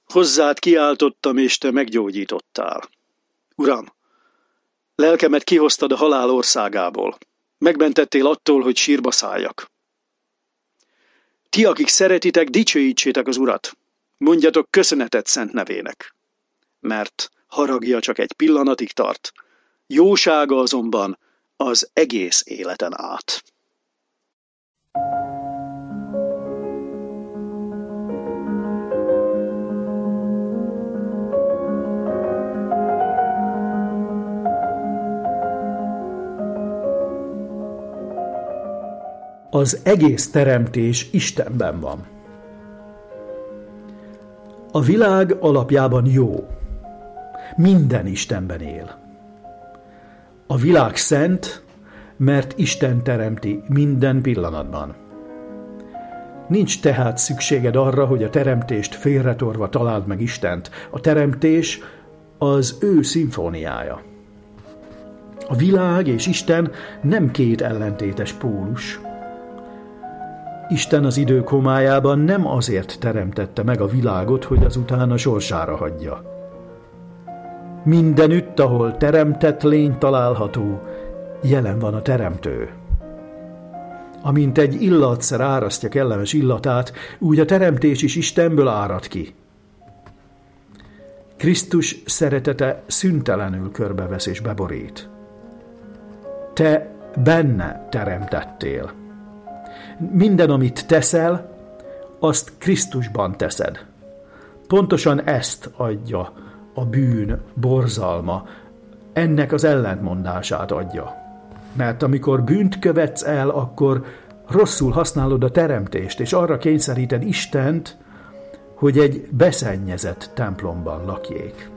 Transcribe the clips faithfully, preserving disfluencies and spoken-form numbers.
Hozzád kiáltottam, és te meggyógyítottál. Uram, lelkemet kihoztad a halál országából. Megmentettél attól, hogy sírba szálljak. Ti, akik szeretitek, dicsőítsétek az Urat. Mondjatok köszönetet szent nevének. Mert haragja csak egy pillanatig tart, jósága azonban az egész életen át. Az egész teremtés Istenben van. A világ alapjában jó. Minden Istenben él. A világ szent, mert Isten teremti minden pillanatban. Nincs tehát szükséged arra, hogy a teremtést félretorva találd meg Istent. A teremtés az ő szimfóniája. A világ és Isten nem két ellentétes pólus. Isten az idők homályában nem azért teremtette meg a világot, hogy azután a sorsára hagyja. Mindenütt, ahol teremtett lény található, jelen van a teremtő. Amint egy illatszer árasztja kellemes illatát, úgy a teremtés is Istenből árad ki. Krisztus szeretete szüntelenül körbevesz és beborít. Te benne teremtettél. Minden, amit teszel, azt Krisztusban teszed. Pontosan ezt adja a bűn borzalma, ennek az ellentmondását adja. Mert amikor bűnt követsz el, akkor rosszul használod a teremtést, és arra kényszeríted Istent, hogy egy beszennyezett templomban lakjék.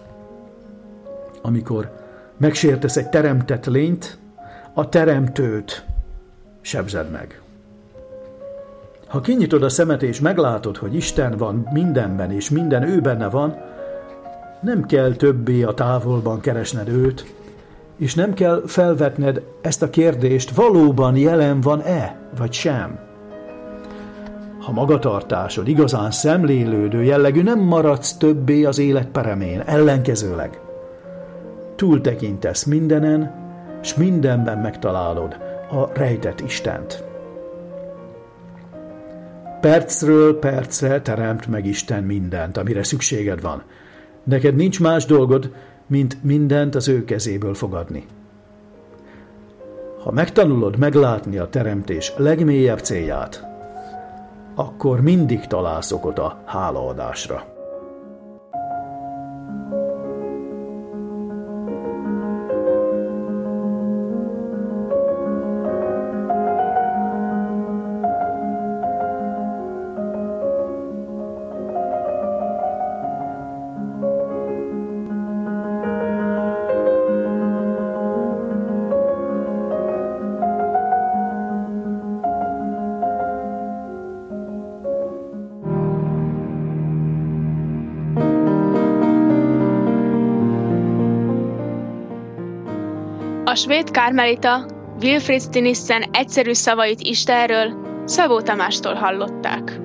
Amikor megsértesz egy teremtett lényt, a teremtőt sebzed meg. Ha kinyitod a szemed és meglátod, hogy Isten van mindenben, és minden ő benne van, nem kell többé a távolban keresned őt, és nem kell felvetned ezt a kérdést, valóban jelen van-e, vagy sem. Ha magatartásod igazán szemlélődő jellegű, nem maradsz többé az élet peremén, ellenkezőleg. Túltekintesz mindenen, s mindenben megtalálod a rejtett Istent. Percről percre teremt meg Isten mindent, amire szükséged van. Neked nincs más dolgod, mint mindent az ő kezéből fogadni. Ha megtanulod meglátni a teremtés legmélyebb célját, akkor mindig találsz okot a hálaadásra. A svéd kármelita Wilfrid Stinissen egyszerű szavait Istenről Szabó Tamástól hallották.